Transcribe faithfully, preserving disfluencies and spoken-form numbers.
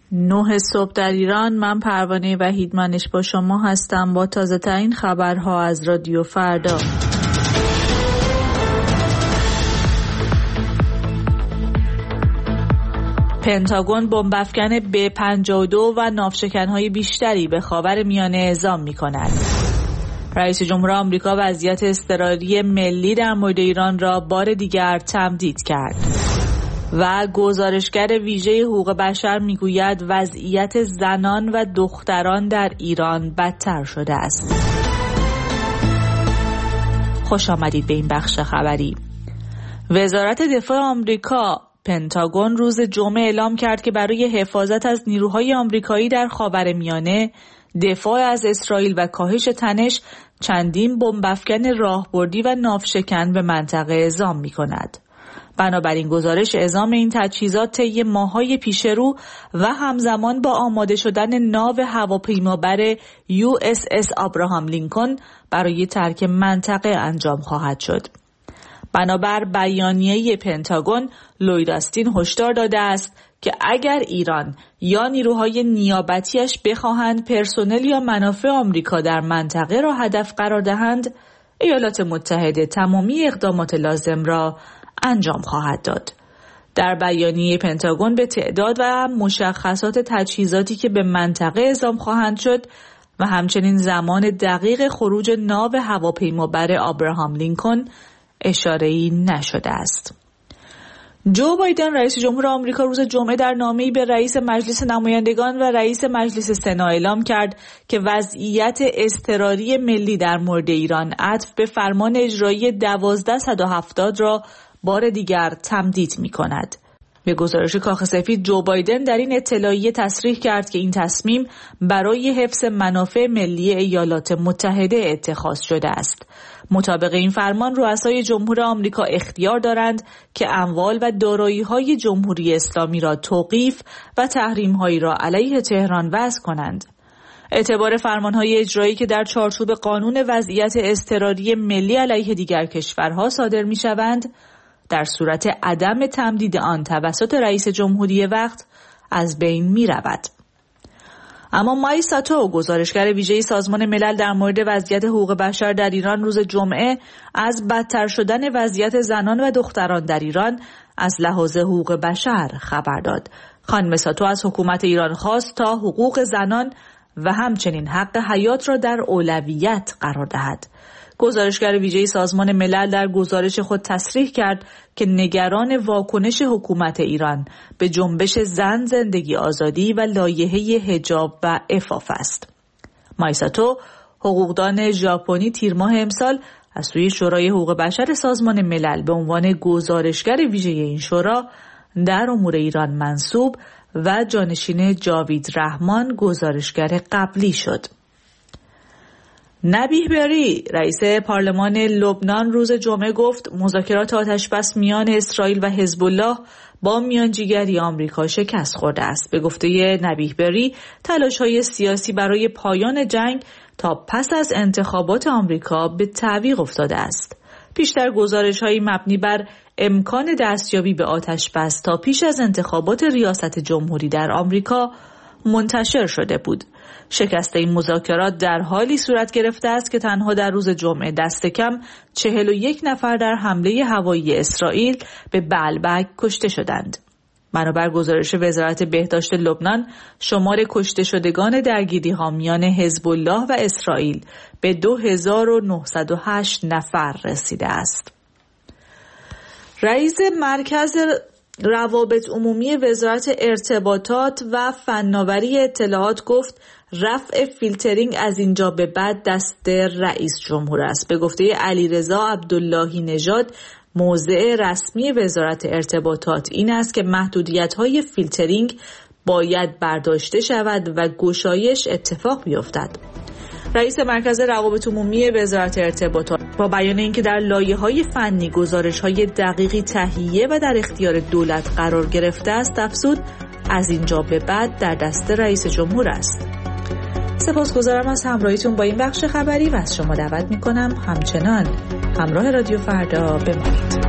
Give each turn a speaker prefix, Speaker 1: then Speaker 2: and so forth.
Speaker 1: نه صبح در ایران. من پروانه وحیدمنش با شما هستم با تازه ترین خبرها از رادیو فردا. پنتاگون بمب‌افکن به پنجاه و دو و ناوشکن‌های بیشتری به خاورمیانه اعزام می‌کند. رئیس جمهور آمریکا وضعیت اضطراری ملی در مورد ایران را بار دیگر تمدید کرد. و گزارشگر ویژه حقوق بشر میگوید وضعیت زنان و دختران در ایران بدتر شده است. خوش آمدید به این بخش خبری. وزارت دفاع آمریکا پنتاگون روز جمعه اعلام کرد که برای حفاظت از نیروهای آمریکایی در خاورمیانه، دفاع از اسرائیل و کاهش تنش چندین بمب‌افکن راهبردی و ناوشکن به منطقه اعزام می‌کند. بنابراین گزارش اعزام این تجهیزات طی ماه‌های پیش رو و همزمان با آماده شدن ناو هواپیمابر یو اس اس آبراهام لینکن برای ترک منطقه انجام خواهد شد. بنابر بیانیه پنتاگون، لوید آستین هشدار داده است که اگر ایران یا نیروهای نیابتیش بخواهند پرسنل یا منافع آمریکا در منطقه را هدف قرار دهند، ایالات متحده تمامی اقدامات لازم را انجام خواهد داد. در بیانیه پنتاگون به تعداد و مشخصات تجهیزاتی که به منطقه اعزام خواهند شد و همچنین زمان دقیق خروج ناو هواپیمابر آبراهام لینکن اشاره‌ای نشده است. جو بایدن رئیس جمهور آمریکا روز جمعه در نامه‌ای به رئیس مجلس نمایندگان و رئیس مجلس سنا اعلام کرد که وضعیت اضطراری ملی در مورد ایران عطف به فرمان اجرایی دوازده صد و هفتاد را بار دیگر تمدید می‌کند. به گزارش کاخ سفید، جو بایدن در این اطلاعیه تصریح کرد که این تصمیم برای حفظ منافع ملی ایالات متحده اتخاذ شده است. مطابق این فرمان، رؤسای جمهور آمریکا اختیار دارند که اموال و دارایی‌های جمهوری اسلامی را توقیف و تحریم‌هایی را علیه تهران وضع کنند. اعتبار فرمان‌های اجرایی که در چارچوب قانون وضعیت اضطراری ملی علیه دیگر کشورها صادر می‌شوند، در صورت عدم تمدید آن توسط رئیس جمهوری وقت از بین می‌رود. اما مای ساتو، گزارشگر ویژه سازمان ملل در مورد وضعیت حقوق بشر در ایران، روز جمعه از بدتر شدن وضعیت زنان و دختران در ایران از لحاظ حقوق بشر خبر داد. خانم ساتو از حکومت ایران خواست تا حقوق زنان و همچنین حق حیات را در اولویت قرار دهد. گزارشگر ویژه سازمان ملل در گزارش خود تصریح کرد که نگران واکنش حکومت ایران به جنبش زن، زندگی، آزادی و لایحه حجاب و عفاف است. مایساتو، حقوقدان ژاپنی، تیر ماه امسال از سوی شورای حقوق بشر سازمان ملل به عنوان گزارشگر ویژه این شورا در امور ایران منصوب و جانشین جاوید رحمان گزارشگر قبلی شد. نبیه بری، رئیس پارلمان لبنان، روز جمعه گفت مذاکرات آتشبس میان اسرائیل و حزب الله با میانجیگری آمریکا شکست خورده است. به گفته نبیه بری، تلاش‌های سیاسی برای پایان جنگ تا پس از انتخابات آمریکا به تعویق افتاده است. پیشتر گزارش‌هایی مبنی بر امکان دستیابی به آتشبس تا پیش از انتخابات ریاست جمهوری در آمریکا منتشر شده بود. شکست این مذاکرات در حالی صورت گرفته است که تنها در روز جمعه دست کم چهل و یک نفر در حمله هوایی اسرائیل به بعلبک کشته شدند. بنابر گزارش وزارت بهداشت لبنان، شمار کشته شدگان درگیری‌ها میان حزب الله و اسرائیل به دو هزار و نهصد و هشت نفر رسیده است. رئیس مرکز روابط عمومی وزارت ارتباطات و فناوری اطلاعات گفت رفع فیلترینگ از اینجا به بعد دست رئیس جمهور است. به گفته علیرضا عبداللهی نژاد، موضع رسمی وزارت ارتباطات این است که محدودیت‌های فیلترینگ باید برداشته شود و گشایش اتفاق بیفتد. رئیس مرکز روابط عمومی وزارت ارتباطات با بیان اینکه در لایه‌های فنی گزارش‌های دقیقی تهیه و در اختیار دولت قرار گرفته است، افزود از اینجا به بعد در دست رئیس جمهور است. سپاسگزارم از همراهیتون با این بخش خبری و از شما دعوت می‌کنم همچنان همراه رادیو فردا بمانید.